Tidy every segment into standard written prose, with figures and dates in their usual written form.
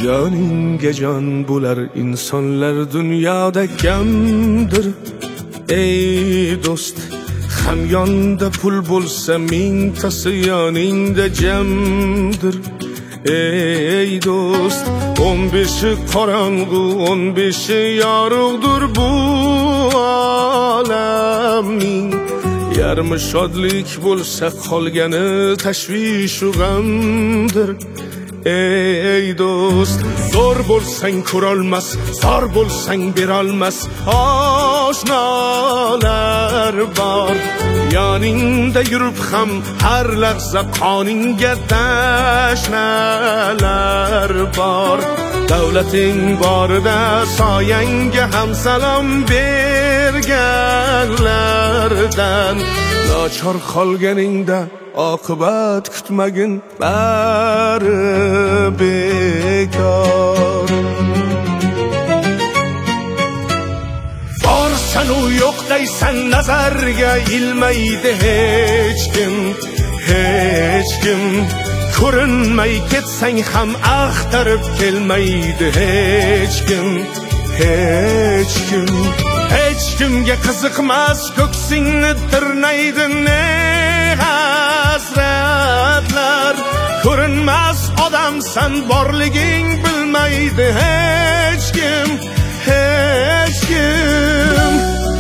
Joningga jon bo'lar insonlar dunyoda kamdir. Ey do'st, hamyonda pul bo'lsa mingtasi yoningda jamdir. Ey do'st, 15 qorong'u 15 yorug'dir bu olamning. Yarmi shodlik bo'lsa qolgani tashvish u g'amdir. Ey do'st, zo'r bo'lsang ko'rolmas, zor bo'lsang berolmas oshnolar bor. Yoningda yurib ham har lahza qoningga tashnalar bor. Davlating borida soyangga ham salom berganlardan. Nochor qolganingda oqibat kutmagin, bari bekor. Borsan u yo'q deysan, nazarga ilmaydi hech kim, hech kim. Ko'rinmay ketsang ham axtarib kelmaydi hech kim, hech kim. Hech kimga qiziqmas, ko'ksingni tirnaydi ne hasratlar. Ko'rinmas odamsan, borliging bilmaydi hech kim, hech kim.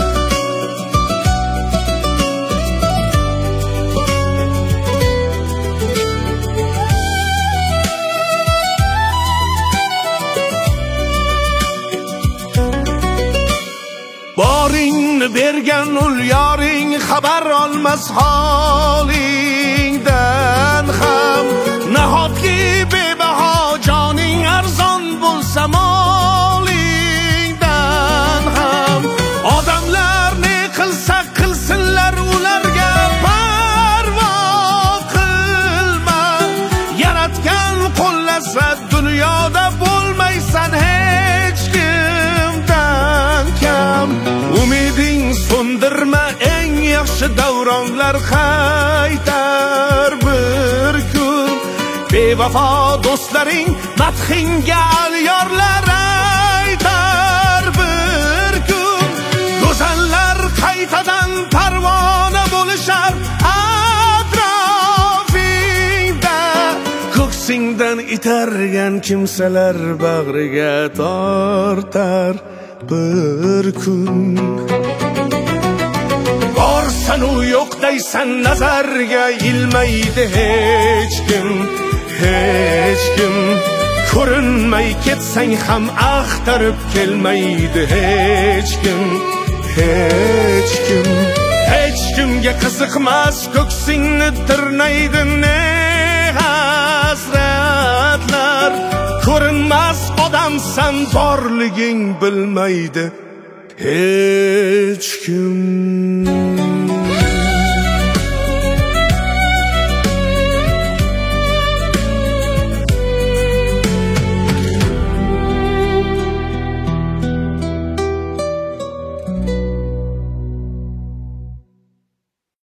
Boringni bergan ul yoring xabar olmas holingdan ham. Nahotki bebaho joning arzon bo'lsa molingdan ham. Odamlar ne qilsa qilsinlar, ularga parvo qilma. Yaratgan qo'llasa dunyoda bo'lmaysan hech kimdan kam. Umiding so'ndirma, eng yaxshi davronlar qaytar bir kun. Bevafo do'stlaring madhingga alyorlar aytar bir kun. Go'zallar qaytadan parvona bo'lishar atrofingda. Ko'ksingdan itargan kimsalar bag'riga tortar bir kun. Borsan u yo'q deysan, nazarga ilmaydi hech kim, hech kim. Ko'rinmay ketsang ham axtarib kelmaydi hech kim, hech kim. Hech kimga qiziqmas, ko'ksingni tirnaydi ne hasratlar. Ko'rinmas odamsan, borliging bilmaydi hech kim.